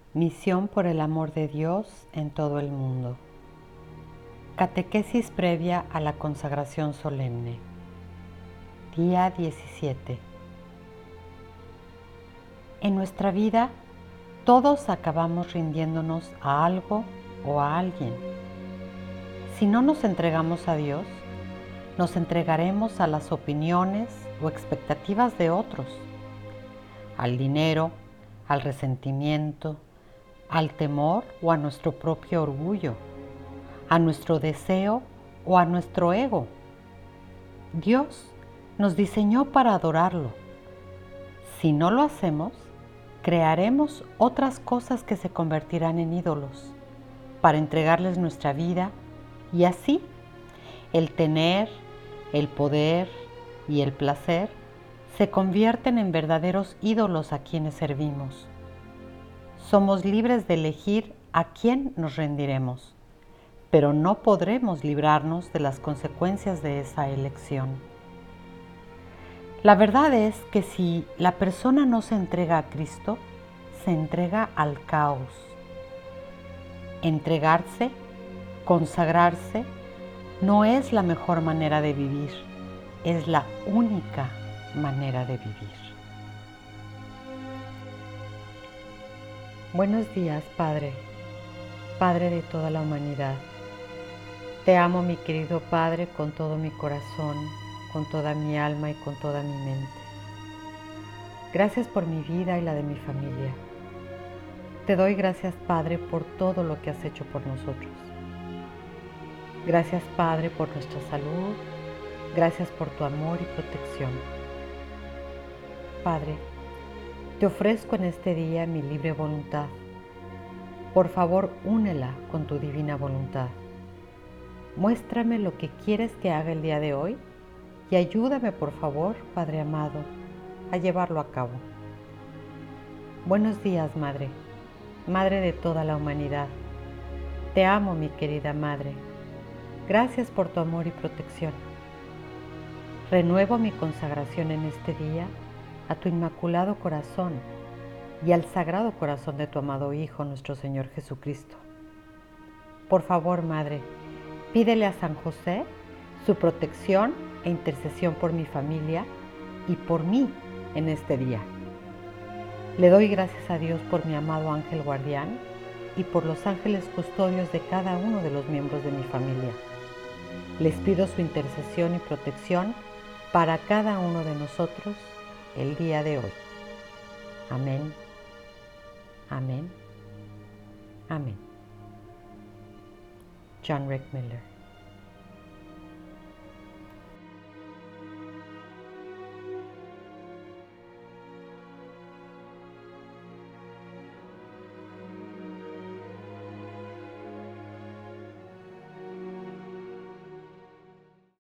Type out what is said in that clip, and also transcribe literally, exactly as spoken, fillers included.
Misión por el amor de Dios en todo el mundo. Catequesis previa a la consagración solemne. Día diecisiete. En nuestra vida, todos acabamos rindiéndonos a algo o a alguien. Si no nos entregamos a Dios, nos entregaremos a las opiniones o expectativas de otros, al dinero, al resentimiento, al temor o a nuestro propio orgullo, a nuestro deseo o a nuestro ego. Dios nos diseñó para adorarlo. Si no lo hacemos, crearemos otras cosas que se convertirán en ídolos para entregarles nuestra vida y así el tener, el poder y el placer se convierten en verdaderos ídolos a quienes servimos. Somos libres de elegir a quién nos rendiremos, pero no podremos librarnos de las consecuencias de esa elección. La verdad es que si la persona no se entrega a Cristo, se entrega al caos. Entregarse, consagrarse, no es la mejor manera de vivir, es la única manera de vivir. Buenos días, Padre, Padre de toda la humanidad. Te amo, mi querido Padre, con todo mi corazón, con toda mi alma y con toda mi mente. Gracias por mi vida y la de mi familia. Te doy gracias, Padre, por todo lo que has hecho por nosotros. Gracias, Padre, por nuestra salud. Gracias por tu amor y protección. Padre, te ofrezco en este día mi libre voluntad. Por favor, únela con tu divina voluntad. Muéstrame lo que quieres que haga el día de hoy y ayúdame, por favor, Padre amado, a llevarlo a cabo. Buenos días, Madre, Madre de toda la humanidad. Te amo, mi querida Madre. Gracias por tu amor y protección. Renuevo mi consagración en este día a tu inmaculado corazón y al sagrado corazón de tu amado Hijo, nuestro Señor Jesucristo. Por favor, Madre, pídele a San José su protección e intercesión por mi familia y por mí en este día. Le doy gracias a Dios por mi amado ángel guardián y por los ángeles custodios de cada uno de los miembros de mi familia. Les pido su intercesión y protección para cada uno de nosotros el día de hoy. Amén. Amén. Amén. John Rick Miller.